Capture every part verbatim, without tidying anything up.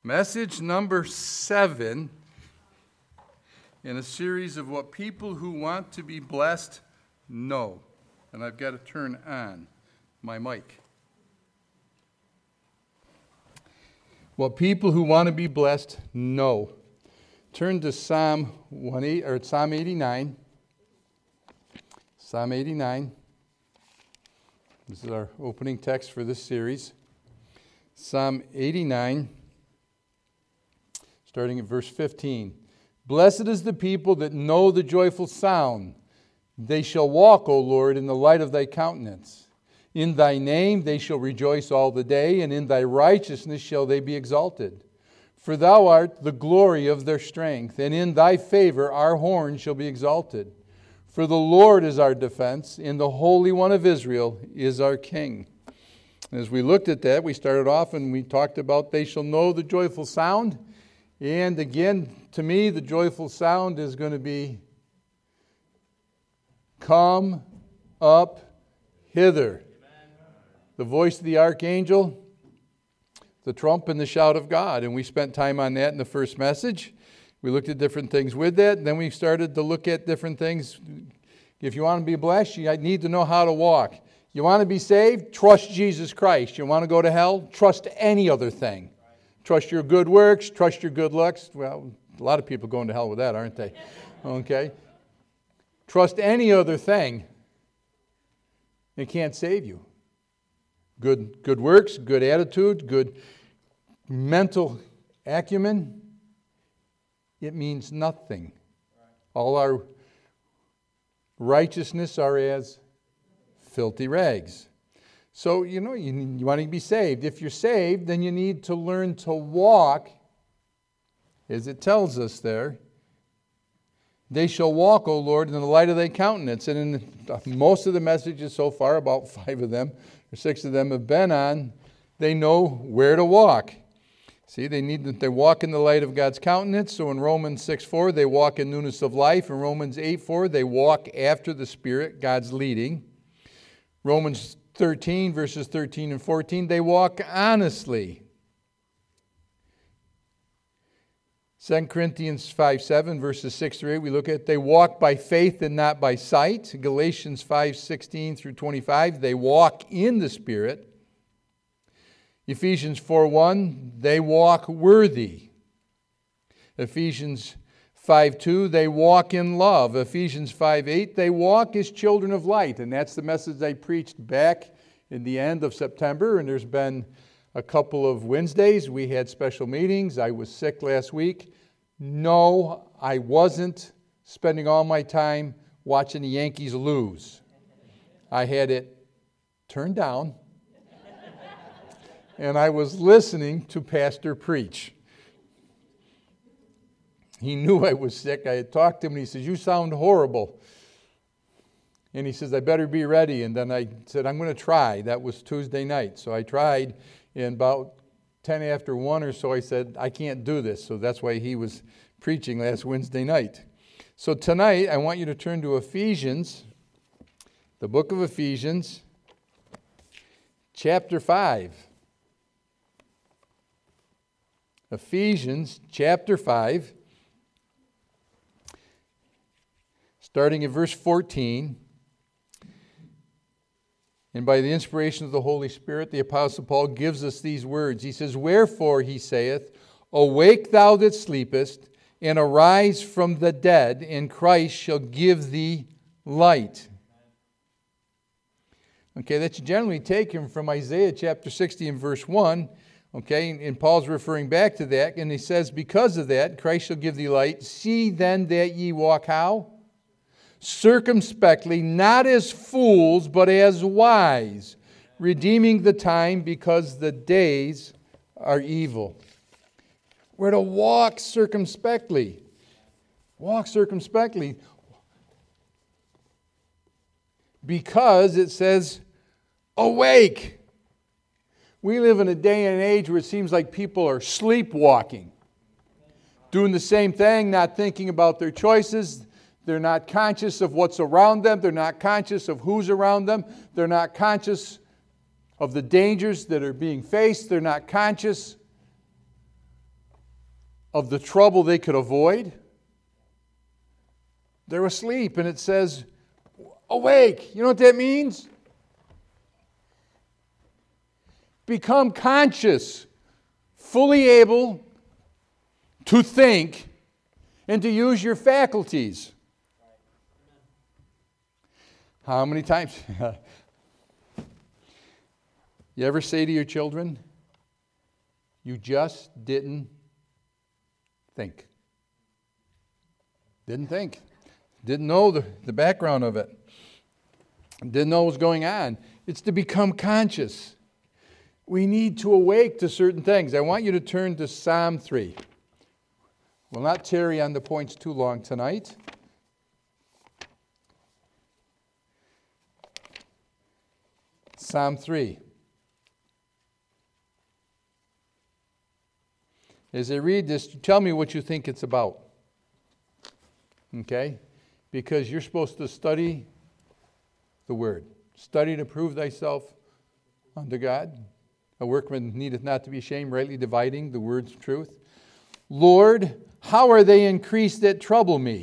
Message number seven in a series of what people who want to be blessed know. And I've got to turn on my mic. What people who want to be blessed know. Turn to Psalm one eight or Psalm eighty-nine. Psalm eighty-nine. This is our opening text for this series. Psalm eighty-nine, starting at verse fifteen. Blessed is the people that know the joyful sound. They shall walk, O Lord, in the light of thy countenance. In thy name they shall rejoice all the day, and in thy righteousness shall they be exalted. For thou art the glory of their strength, and in thy favor our horn shall be exalted. For the Lord is our defense, and the Holy One of Israel is our King. As we looked at that, we started off and we talked about they shall know the joyful sound. And again, to me, the joyful sound is going to be, come up hither. The voice of the archangel, the trump and the shout of God. And we spent time on that in the first message. We looked at different things with that. And then we started to look at different things. If you want to be blessed, you need to know how to walk. You want to be saved? Trust Jesus Christ. You want to go to hell? Trust any other thing. Trust your good works. Trust your good looks. Well, a lot of people going to hell with that, aren't they? Okay. Trust any other thing. It can't save you. Good, good works, good attitude, good mental acumen. It means nothing. All our righteousness are as filthy rags. So, you know, you, you want to be saved. If you're saved, then you need to learn to walk, as it tells us there. They shall walk, O Lord, in the light of thy countenance. And in the, most of the messages so far, about five of them, or six of them have been on, they know where to walk. See, they need to, they walk in the light of God's countenance. So in Romans six four, they walk in newness of life. In Romans eight four, they walk after the Spirit, God's leading. Romans thirteen, verses thirteen and fourteen, they walk honestly. Second Corinthians five seven, verses six through eight, we look at they walk by faith and not by sight. Galatians five sixteen through twenty-five, they walk in the Spirit. Ephesians four one, they walk worthy. Ephesians five two, they walk in love. Ephesians five eight, they walk as children of light. And that's the message I preached back in the end of September. And there's been a couple of Wednesdays. We had special meetings. I was sick last week. No, I wasn't spending all my time watching the Yankees lose. I had it turned down. And I was listening to Pastor preach. He knew I was sick. I had talked to him and he says, "You sound horrible." And he says, "I better be ready." And then I said, "I'm going to try." That was Tuesday night. So I tried. And about ten after one or so, I said, "I can't do this." So that's why he was preaching last Wednesday night. So tonight, I want you to turn to Ephesians, the book of Ephesians, chapter five. Ephesians chapter five, starting at verse fourteen. And by the inspiration of the Holy Spirit, the Apostle Paul gives us these words. He says, "Wherefore, he saith, awake thou that sleepest, and arise from the dead, and Christ shall give thee light." Okay, that's generally taken from Isaiah chapter sixty and verse one. Okay, and Paul's referring back to that, and he says, because of that, Christ shall give thee light. See then that ye walk how? Circumspectly, not as fools, but as wise, redeeming the time, because the days are evil. We're to walk circumspectly. Walk circumspectly. Because it says, awake. We live in a day and age where it seems like people are sleepwalking, doing the same thing, not thinking about their choices. They're not conscious of what's around them. They're not conscious of who's around them. They're not conscious of the dangers that are being faced. They're not conscious of the trouble they could avoid, they're asleep. And it says, awake. You know what that means? Become conscious, fully able to think and to use your faculties. How many times? You ever say to your children, you just didn't think. Didn't think. Didn't know the, the background of it. Didn't know what was going on. It's to become conscious. We need to awake to certain things. I want you to turn to Psalm three. We'll not tarry on the points too long tonight. Psalm three. As I read this, tell me what you think it's about. Okay? Because you're supposed to study the Word. Study to prove thyself unto God. A workman needeth not to be ashamed, rightly dividing the words of truth. Lord, how are they increased that trouble me?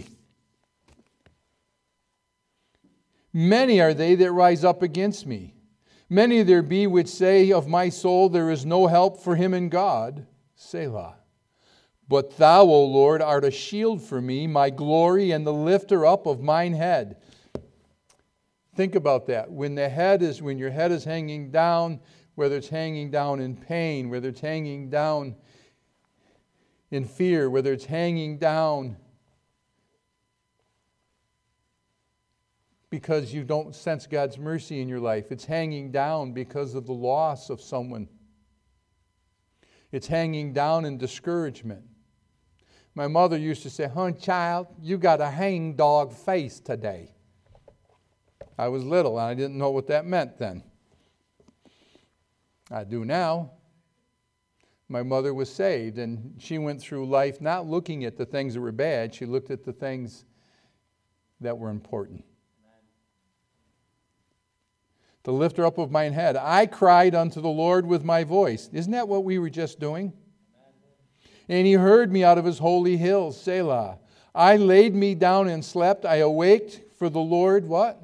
Many are they that rise up against me. Many there be which say of my soul, there is no help for him in God. Selah. But thou, O Lord, art a shield for me, my glory, and the lifter up of mine head. Think about that. When the head is, when your head is hanging down, whether it's hanging down in pain, whether it's hanging down in fear, whether it's hanging down because you don't sense God's mercy in your life. It's hanging down because of the loss of someone. It's hanging down in discouragement. My mother used to say, "Huh, child, you got a hangdog face today." I was little and I didn't know what that meant then. I do now. My mother was saved and she went through life not looking at the things that were bad. She looked at the things that were important. The lifter up of mine head. I cried unto the Lord with my voice. Isn't that what we were just doing? And he heard me out of his holy hills, Selah. I laid me down and slept. I awaked for the Lord, what?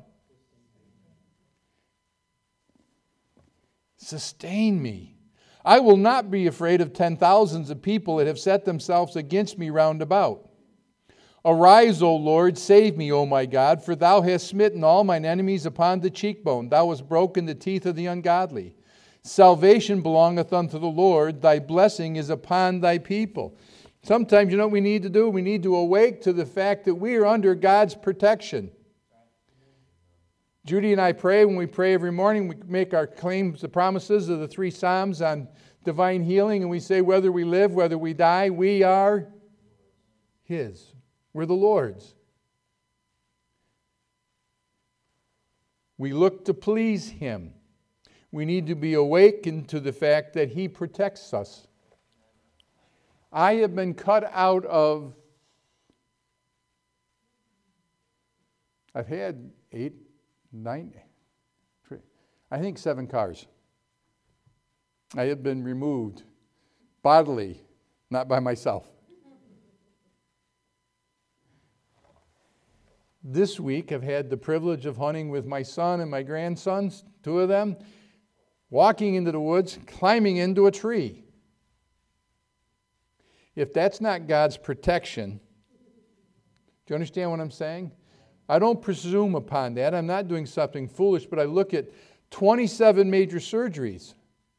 Sustain me. I will not be afraid of ten thousands of people that have set themselves against me round about. Arise, O Lord, save me, O my God, for thou hast smitten all mine enemies upon the cheekbone. Thou hast broken the teeth of the ungodly. Salvation belongeth unto the Lord. Thy blessing is upon thy people. Sometimes, you know what we need to do? We need to awake to the fact that we are under God's protection. Judy and I pray. When we pray every morning, we make our claims, the promises of the three Psalms on divine healing, and we say, whether we live, whether we die, we are His. We're the Lord's. We look to please Him. We need to be awakened to the fact that He protects us. I have been cut out of, I've had eight, nine, I think seven cars. I have been removed bodily, not by myself. This week I've had the privilege of hunting with my son and my grandsons, two of them, walking into the woods, climbing into a tree. If that's not God's protection, do you understand what I'm saying? I don't presume upon that. I'm not doing something foolish, but I look at twenty-seven major surgeries,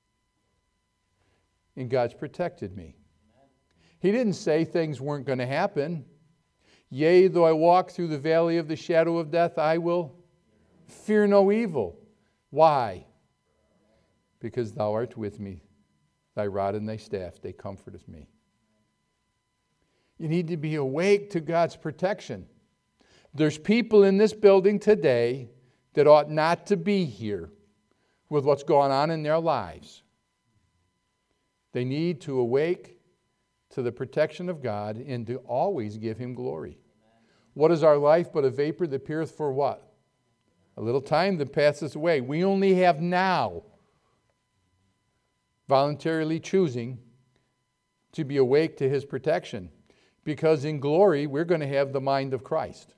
and God's protected me. He didn't say things weren't going to happen. Yea, though I walk through the valley of the shadow of death, I will fear no evil. Why? Because thou art with me. Thy rod and thy staff, they comforteth me. You need to be awake to God's protection. There's people in this building today that ought not to be here with what's going on in their lives. They need to awake to the protection of God and to always give Him glory. What is our life but a vapor that appeareth for what? A little time that passes away. We only have now voluntarily choosing to be awake to his protection. Because in glory, we're going to have the mind of Christ.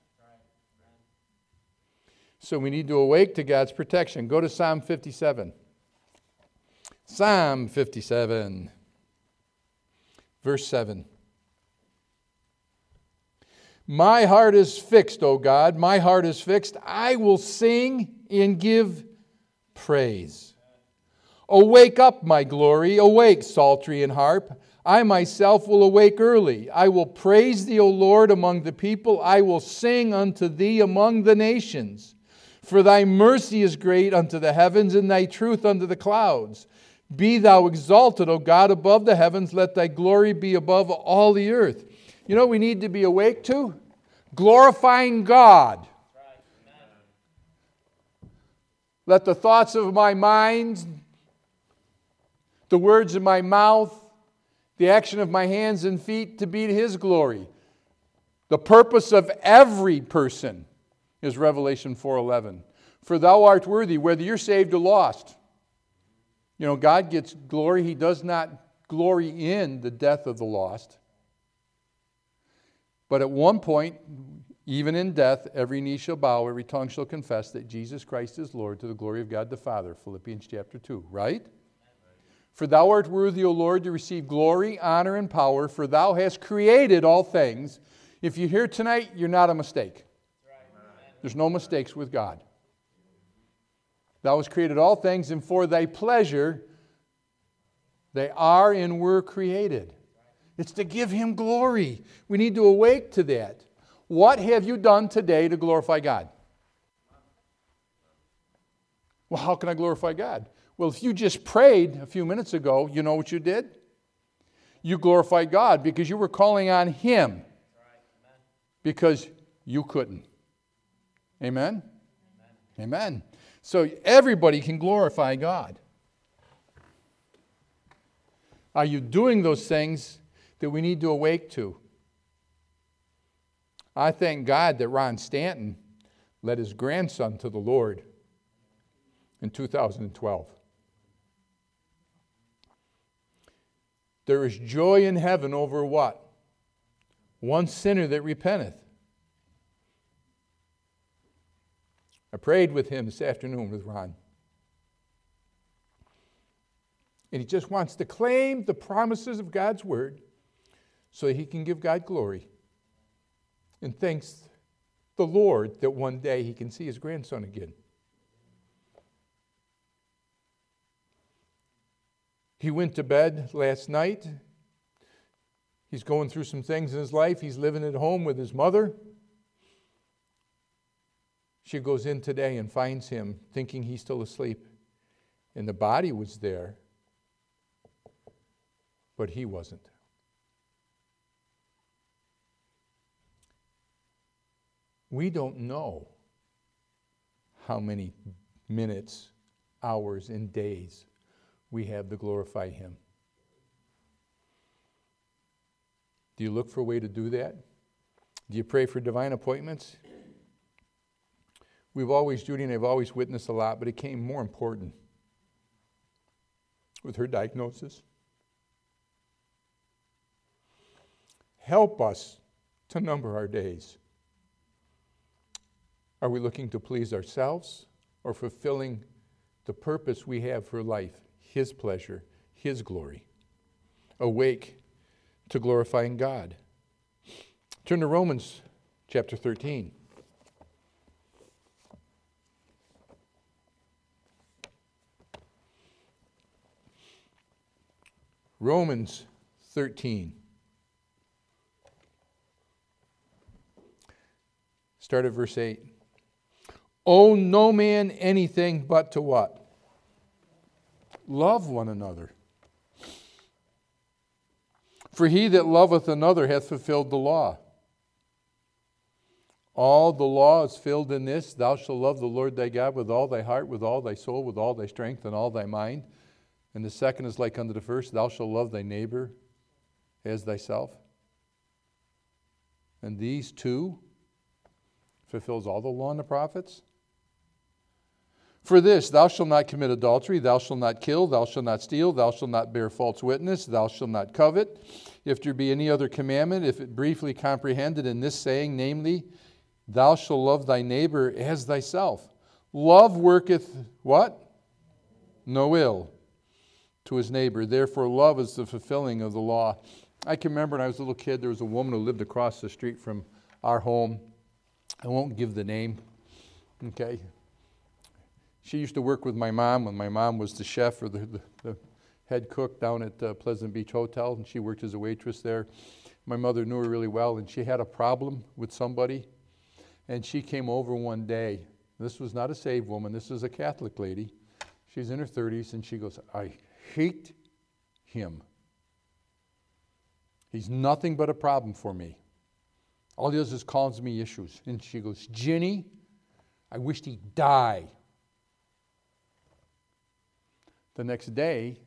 So we need to awake to God's protection. Go to Psalm fifty-seven. Psalm fifty-seven, verse seven. My heart is fixed, O God, my heart is fixed. I will sing and give praise. Awake up, my glory, awake, psaltery and harp. I myself will awake early. I will praise thee, O Lord, among the people. I will sing unto thee among the nations. For thy mercy is great unto the heavens, and thy truth unto the clouds. Be thou exalted, O God, above the heavens. Let thy glory be above all the earth. You know what we need to be awake to? Glorifying God. Let the thoughts of my mind, the words of my mouth, the action of my hands and feet to be to his glory. The purpose of every person is Revelation four eleven. For thou art worthy, whether you're saved or lost. You know, God gets glory. He does not glory in the death of the lost. But at one point, even in death, every knee shall bow, every tongue shall confess that Jesus Christ is Lord, to the glory of God the Father. Philippians chapter two, right? For thou art worthy, O Lord, to receive glory, honor, and power, for thou hast created all things. If you're here tonight, you're not a mistake. There's no mistakes with God. Thou hast created all things, and for thy pleasure they are and were created. It's to give him glory. We need to awake to that. What have you done today to glorify God? Well, how can I glorify God? Well, if you just prayed a few minutes ago, you know what you did? You glorified God because you were calling on him because you couldn't. Amen? Amen? Amen. So everybody can glorify God. Are you doing those things that we need to awake to? I thank God that Ron Stanton led his grandson to the Lord in two thousand twelve. There is joy in heaven over what? One sinner that repenteth. I prayed with him this afternoon with Ron. And he just wants to claim the promises of God's word so that he can give God glory. And thanks the Lord that one day he can see his grandson again. He went to bed last night. He's going through some things in his life. He's living at home with his mother. She goes in today and finds him thinking he's still asleep. And the body was there, but he wasn't. We don't know how many minutes, hours, and days we have to glorify him. Do you look for a way to do that? Do you pray for divine appointments? We've always, Judy and I have always witnessed a lot, but it came more important with her diagnosis. Help us to number our days. Are we looking to please ourselves or fulfilling the purpose we have for life, his pleasure, his glory? Awake to glorifying God. Turn to Romans chapter thirteen. Romans thirteen. Start at verse eight. Owe no man anything but to what? Love one another. For he that loveth another hath fulfilled the law. All the law is filled in this: thou shalt love the Lord thy God with all thy heart, with all thy soul, with all thy strength, and all thy mind. And the second is like unto the first: thou shalt love thy neighbor as thyself. And these two fulfills all the law and the prophets. For this, thou shalt not commit adultery, thou shalt not kill, thou shalt not steal, thou shalt not bear false witness, thou shalt not covet. If there be any other commandment, if it briefly comprehended in this saying, namely, thou shalt love thy neighbor as thyself. Love worketh what? No ill to his neighbor. Therefore, love is the fulfilling of the law. I can remember when I was a little kid, there was a woman who lived across the street from our home. I won't give the name. Okay. She used to work with my mom when my mom was the chef or the, the, the head cook down at uh, Pleasant Beach Hotel, and she worked as a waitress there. My mother knew her really well, and she had a problem with somebody, and she came over one day. This was not a saved woman. This was a Catholic lady. She's in her thirties, and she goes, I hate him. He's nothing but a problem for me. All he does is cause me issues. And she goes, Ginny, I wished he'd die. The next day,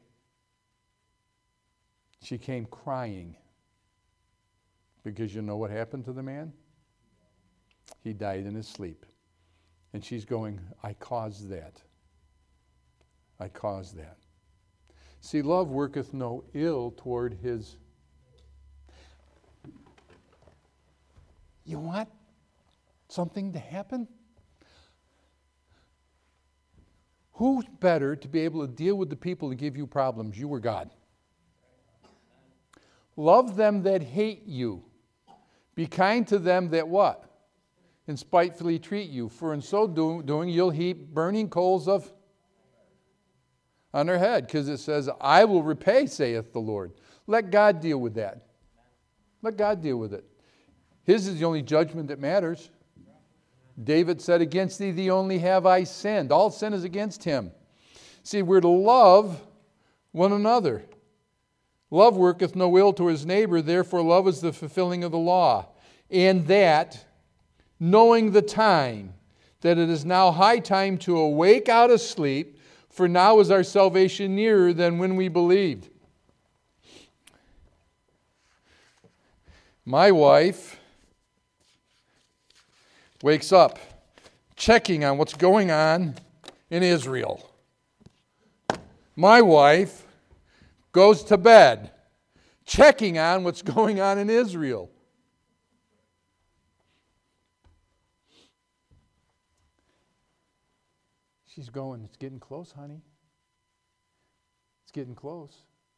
she came crying. Because you know what happened to the man? He died in his sleep. And she's going, I caused that. I caused that. See, love worketh no ill toward his. You want something to happen? Who's better to be able to deal with the people that give you problems? You or God? Love them that hate you. Be kind to them that what? And spitefully treat you. For in so do- doing you'll heap burning coals of on their head. Because it says, I will repay, saith the Lord. Let God deal with that. Let God deal with it. His is the only judgment that matters. David said, against thee, thee only have I sinned. All sin is against him. See, we're to love one another. Love worketh no ill to his neighbor, therefore love is the fulfilling of the law. And that, knowing the time, that it is now high time to awake out of sleep, for now is our salvation nearer than when we believed. My wife wakes up checking on what's going on in Israel. My wife goes to bed checking on what's going on in Israel. She's going, it's getting close, honey. It's getting close.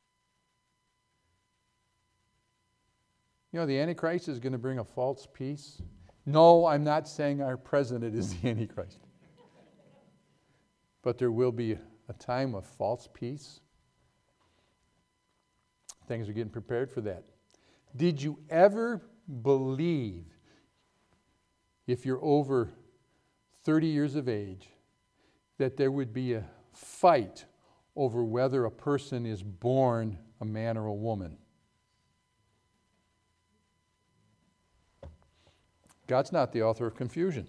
You know, the Antichrist is going to bring a false peace. No, I'm not saying our president is the Antichrist. But there will be a time of false peace. Things are getting prepared for that. Did you ever believe, if you're over thirty years of age, that there would be a fight over whether a person is born a man or a woman? God's not the author of confusion.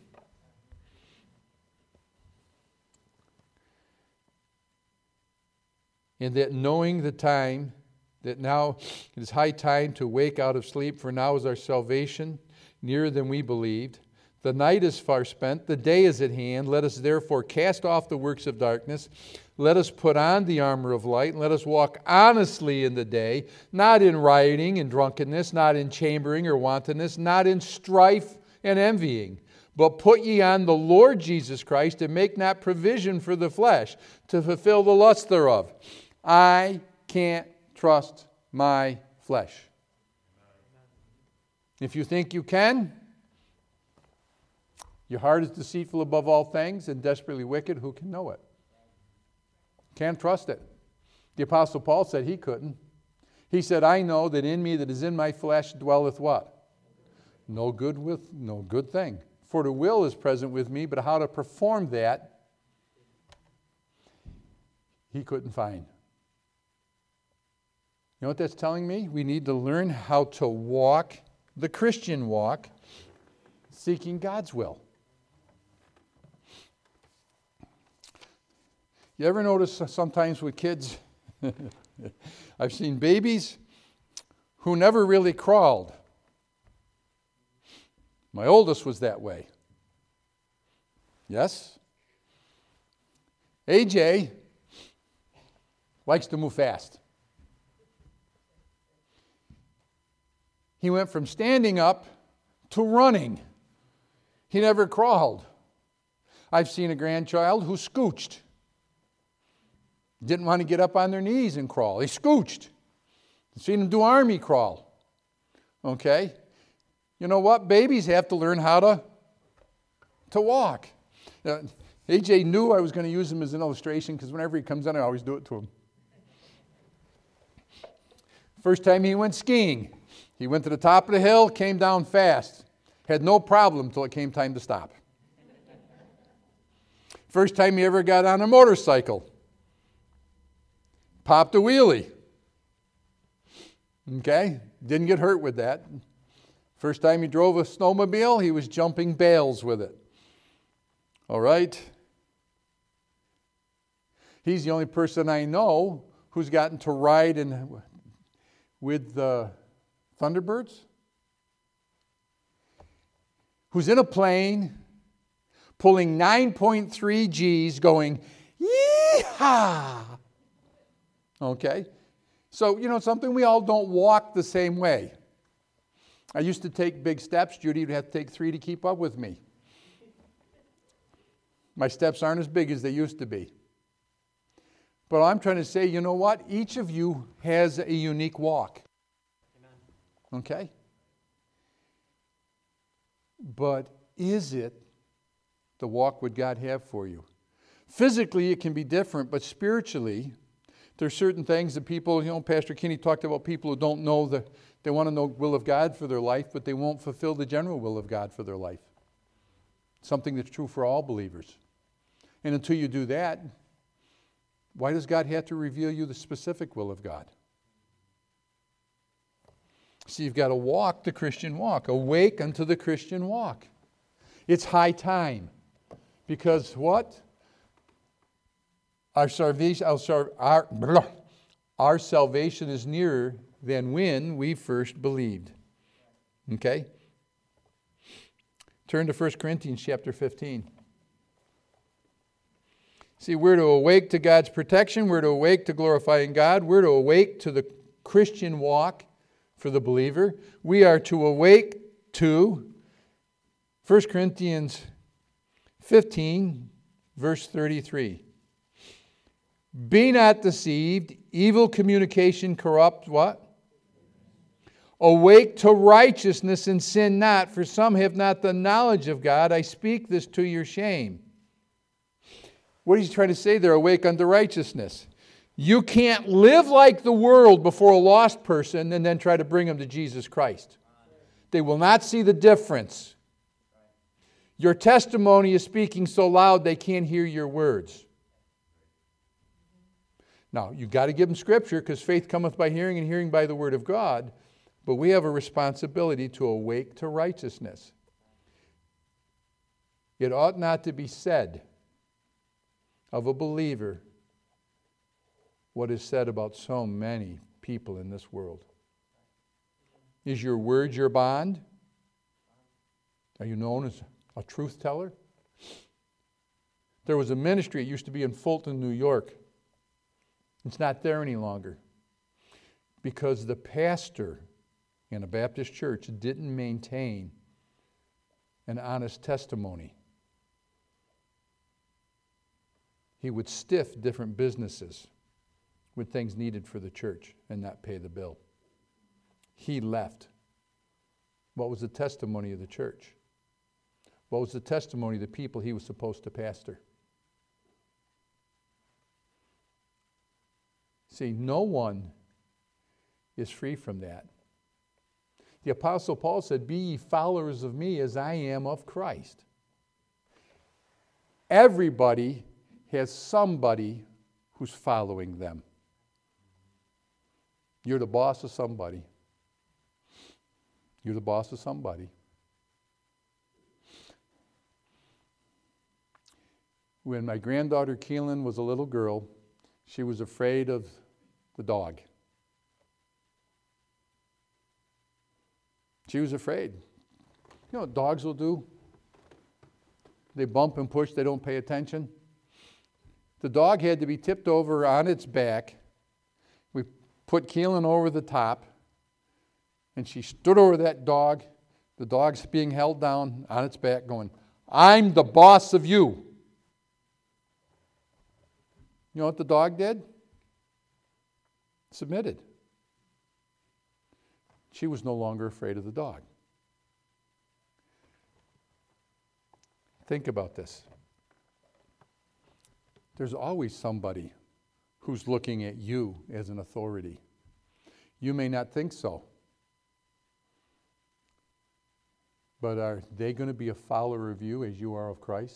And that knowing the time, that now it is high time to wake out of sleep, for now is our salvation nearer than we believed. The night is far spent, the day is at hand. Let us therefore cast off the works of darkness. Let us put on the armor of light, and let us walk honestly in the day, not in rioting and drunkenness, not in chambering or wantonness, not in strife and envying. But put ye on the Lord Jesus Christ, and make not provision for the flesh to fulfill the lust thereof. I can't trust my flesh. If you think you can, your heart is deceitful above all things and desperately wicked. Who can know it? Can't trust it. The Apostle Paul said he couldn't. He said, I know that in me that is in my flesh dwelleth what? No good with no good thing. For the will is present with me, but how to perform that, he couldn't find. You know what that's telling me? We need to learn how to walk the Christian walk, seeking God's will. You ever notice sometimes with kids, I've seen babies who never really crawled. My oldest was that way. Yes? A J likes to move fast. He went from standing up to running. He never crawled. I've seen a grandchild who scooched. Didn't want to get up on their knees and crawl. He scooched. I've seen him do army crawl. Okay? You know what? Babies have to learn how to, to walk. Uh, A J knew I was going to use him as an illustration because whenever he comes in, I always do it to him. First time he went skiing, he went to the top of the hill, came down fast. Had no problem until it came time to stop. First time he ever got on a motorcycle, popped a wheelie. Okay? Didn't get hurt with that. First time he drove a snowmobile, he was jumping bales with it. All right? He's the only person I know who's gotten to ride in, with the Thunderbirds. Who's in a plane, pulling nine point three G's, going, yee-haw! Okay? So, you know, something we all don't walk the same way. I used to take big steps. Judy would have to take three to keep up with me. My steps aren't as big as they used to be. But I'm trying to say, you know what? Each of you has a unique walk. Amen. Okay? But is it the walk would God have for you? Physically, it can be different, but spiritually, there's certain things that people, you know, Pastor Kinney talked about people who don't know the, they want to know the will of God for their life, but they won't fulfill the general will of God for their life. Something that's true for all believers. And until you do that, why does God have to reveal you the specific will of God? See, you've got to walk the Christian walk. Awake unto the Christian walk. It's high time. Because what? Our salvation, our, our, our salvation is nearer than when we first believed. Okay? Turn to First Corinthians chapter fifteen. See, we're to awake to God's protection. We're to awake to glorifying God. We're to awake to the Christian walk for the believer. We are to awake to First Corinthians fifteen, verse thirty-three. Be not deceived. Evil communication corrupts what? Awake to righteousness and sin not, for some have not the knowledge of God. I speak this to your shame. What is he trying to say there? Awake unto righteousness. You can't live like the world before a lost person and then try to bring them to Jesus Christ. They will not see the difference. Your testimony is speaking so loud they can't hear your words. Now, you've got to give them Scripture because faith cometh by hearing and hearing by the Word of God. But we have a responsibility to awake to righteousness. It ought not to be said of a believer what is said about so many people in this world. Is your word your bond? Are you known as a truth teller? There was a ministry, it used to be in Fulton, New York. It's not there any longer because the pastor in a Baptist church didn't maintain an honest testimony. He would stiff different businesses with things needed for the church and not pay the bill. He left. What was the testimony of the church? What was the testimony of the people he was supposed to pastor? See, no one is free from that. The Apostle Paul said, be ye followers of me as I am of Christ. Everybody has somebody who's following them. You're the boss of somebody. You're the boss of somebody. When my granddaughter Keelan was a little girl, she was afraid of the dog. She was afraid. You know what dogs will do? They bump and push, they don't pay attention. The dog had to be tipped over on its back. We put Keelan over the top, and she stood over that dog. The dog's being held down on its back going, I'm the boss of you. You know what the dog did? Submitted. She was no longer afraid of the dog. Think about this. There's always somebody who's looking at you as an authority. You may not think so. But are they going to be a follower of you as you are of Christ?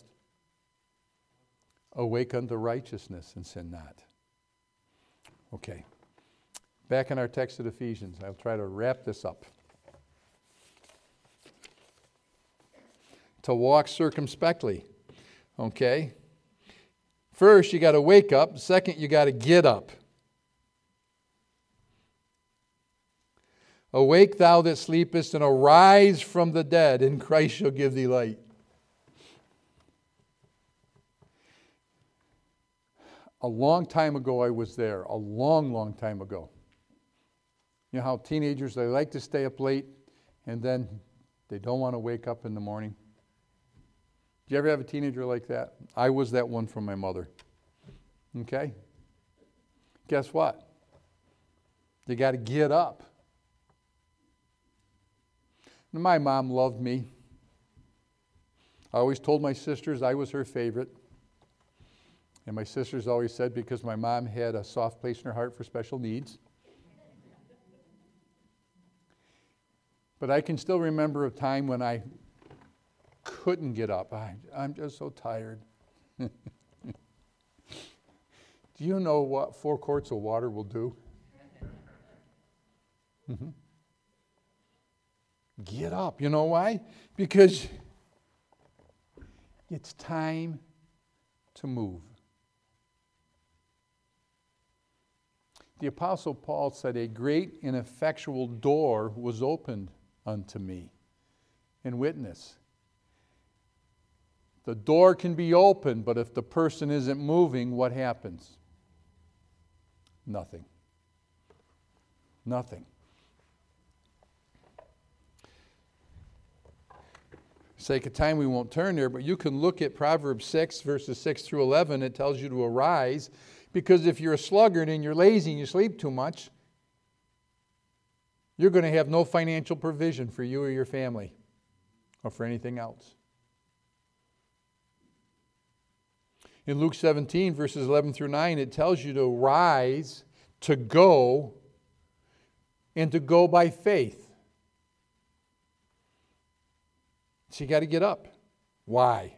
Awake unto righteousness and sin not. Okay. Back in our text of Ephesians, I'll try to wrap this up. To walk circumspectly. Okay? First, you got to wake up. Second, you got to get up. Awake thou that sleepest, and arise from the dead, and Christ shall give thee light. A long time ago I was there. A long, long time ago. You know how teenagers, they like to stay up late, and then they don't want to wake up in the morning? Did you ever have a teenager like that? I was that one from my mother. Okay? Guess what? They got to get up. My mom loved me. I always told my sisters I was her favorite. And my sisters always said because my mom had a soft place in her heart for special needs. But I can still remember a time when I couldn't get up. I, I'm just so tired. Do you know what four quarts of water will do? Mm-hmm. Get up. You know why? Because it's time to move. The Apostle Paul said, a great and effectual door was opened unto me. And witness. The door can be open, but if the person isn't moving, what happens? Nothing. Nothing. For sake of time, we won't turn there, but you can look at Proverbs six, verses six through eleven. It tells you to arise, because if you're a sluggard and you're lazy and you sleep too much, you're going to have no financial provision for you or your family or for anything else. In Luke seventeen, verses eleven through nine, it tells you to rise, to go, and to go by faith. So you got to get up. Why?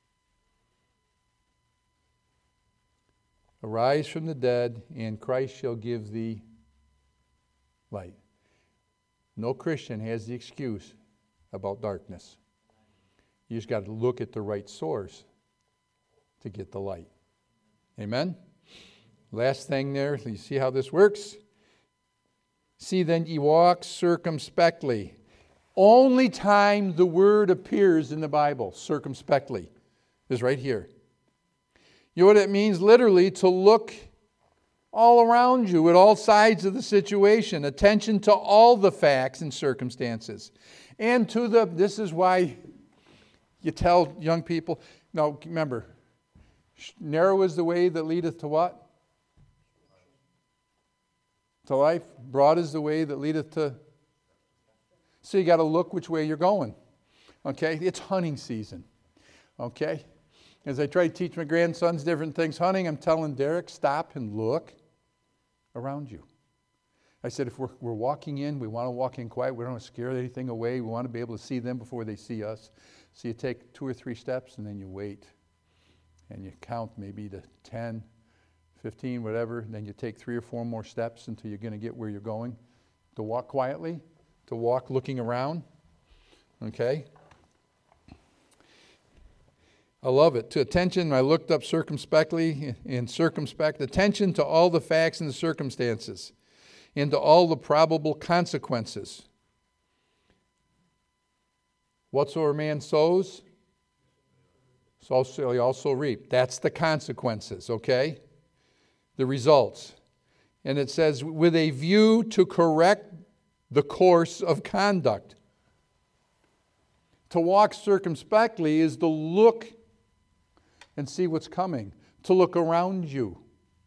Arise from the dead, and Christ shall give thee light. No Christian has the excuse about darkness. You just got to look at the right source to get the light. Amen? Last thing there, you see how this works? See then ye walk circumspectly. Only time the word appears in the Bible, circumspectly, is right here. You know what it means? Literally, to look all around you at all sides of the situation. Attention to all the facts and circumstances. And to the, this is why you tell young people, no, remember, narrow is the way that leadeth to what? To life. Broad is the way that leadeth to... So you got to look which way you're going. Okay? It's hunting season. Okay? As I try to teach my grandsons different things hunting, I'm telling Derek, stop and look around you. I said, if we're, we're walking in, we want to walk in quiet. We don't want to scare anything away. We want to be able to see them before they see us. So you take two or three steps and then you wait. And you count maybe to ten, fifteen, whatever. And then you take three or four more steps until you're going to get where you're going. To walk quietly. To walk looking around. Okay? I love it. To attention, I looked up circumspectly and circumspect. Attention to all the facts and the circumstances. And to all the probable consequences. Whatsoever man sows, so you also reap. That's the consequences, okay? The results. And it says, with a view to correct the course of conduct. To walk circumspectly is to look and see what's coming, to look around you.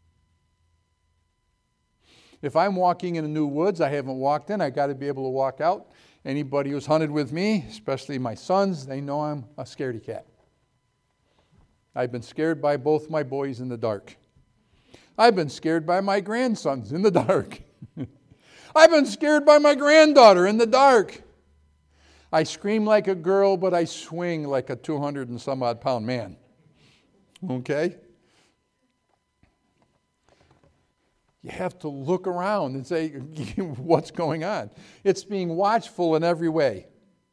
If I'm walking in a new woods I haven't walked in, I've got to be able to walk out. Anybody who's hunted with me, especially my sons, they know I'm a scaredy cat. I've been scared by both my boys in the dark. I've been scared by my grandsons in the dark. I've been scared by my granddaughter in the dark. I scream like a girl, but I swing like a two hundred and some odd pound man. Okay? You have to look around and say, what's going on? It's being watchful in every way.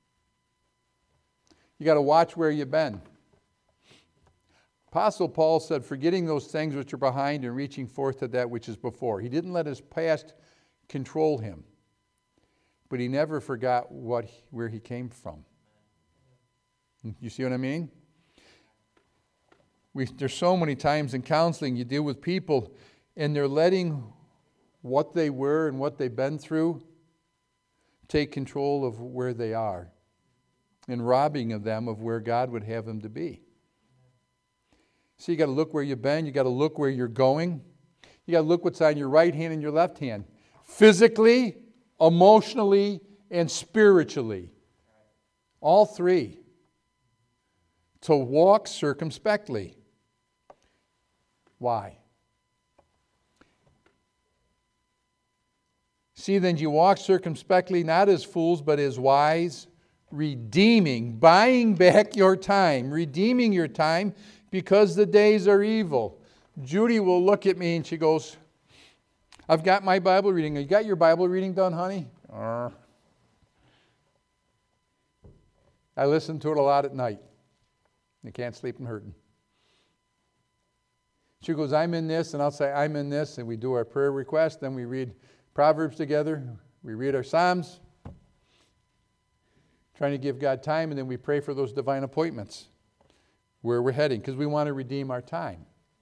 You got to watch where you've been. Apostle Paul said, forgetting those things which are behind and reaching forth to that which is before. He didn't let his past control him, but he never forgot what where he came from. You see what I mean? We, there's so many times in counseling you deal with people and they're letting what they were and what they've been through take control of where they are and robbing of them of where God would have them to be. So you got to look where you've been. You got to look where you're going. You got to look what's on your right hand and your left hand. Physically, emotionally, and spiritually. All three. To walk circumspectly. Why? See, then you walk circumspectly, not as fools, but as wise, redeeming, buying back your time, redeeming your time because the days are evil. Judy will look at me and she goes, I've got my Bible reading. You got your Bible reading done, honey? Uh, I listen to it a lot at night. You can't sleep and hurting. She goes, I'm in this, and I'll say, I'm in this, and we do our prayer request, then we read Proverbs together, we read our Psalms, trying to give God time, and then we pray for those divine appointments, where we're heading, because we want to redeem our time.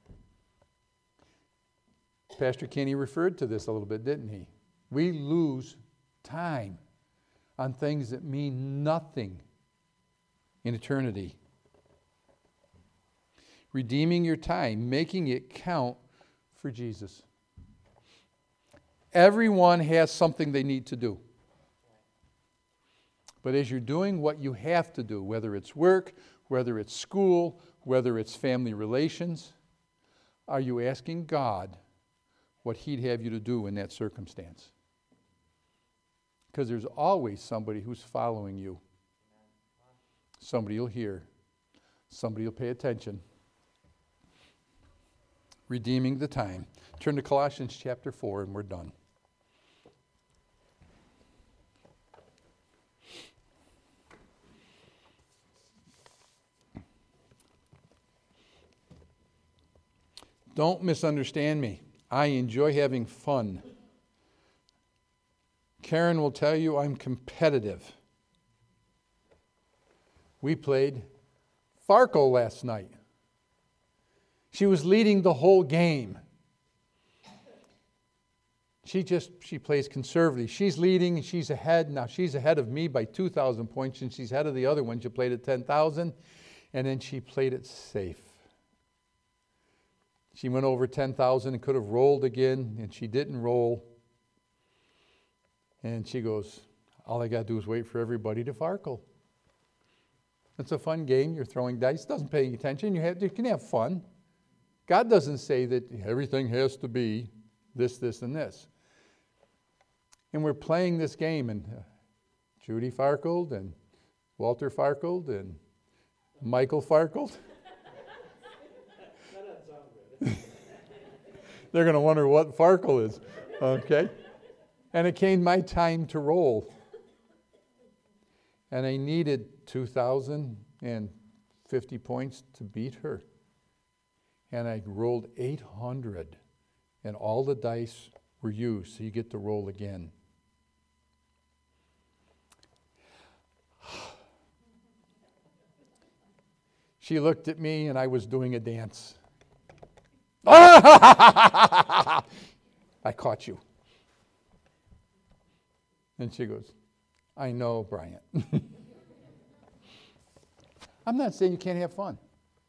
Pastor Kenny referred to this a little bit, didn't he? We lose time on things that mean nothing in eternity. Redeeming your time, making it count for Jesus. Everyone has something they need to do. But as you're doing what you have to do, whether it's work, whether it's school, whether it's family relations, are you asking God what He'd have you to do in that circumstance? Because there's always somebody who's following you. Somebody will hear. Somebody will pay attention. Redeeming the time. Turn to Colossians chapter four and we're done. Don't misunderstand me. I enjoy having fun. Karen will tell you I'm competitive. We played Farkle last night. She was leading the whole game. She just, she plays conservatively. She's leading, she's ahead. Now she's ahead of me by two thousand points, and she's ahead of the other one. She played at ten thousand, and then she played it safe. She went over ten thousand and could have rolled again, and she didn't roll. And she goes, all I got to do is wait for everybody to Farkle. It's a fun game. You're throwing dice. Doesn't pay attention. You, have, you can have fun. God doesn't say that everything has to be this, this, and this. And we're playing this game, and uh, Judy Farkled, and Walter Farkled, and Michael Farkled. They're going to wonder what Farkle is. Okay? And it came my time to roll. And I needed two thousand fifty points to beat her. And I rolled eight hundred. And all the dice were used, so you get to roll again. She looked at me and I was doing a dance. I caught you. And she goes, I know, Bryant. I'm not saying you can't have fun.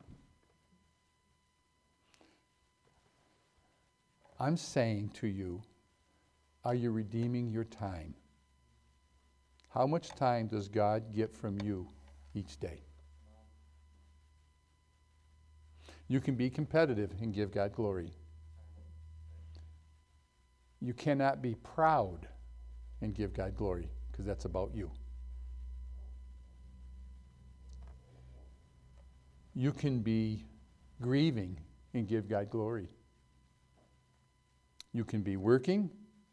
I'm saying to you, are you redeeming your time? How much time does God get from you each day? You can be competitive and give God glory. You cannot be proud and give God glory, because that's about you. You can be grieving and give God glory. You can be working.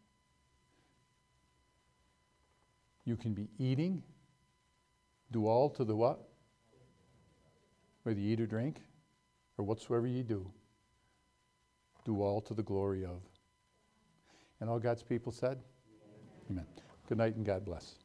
You can be eating. Do all to the what? Whether you eat or drink, or whatsoever you do, do all to the glory of. And all God's people said? Amen. Good night and God bless.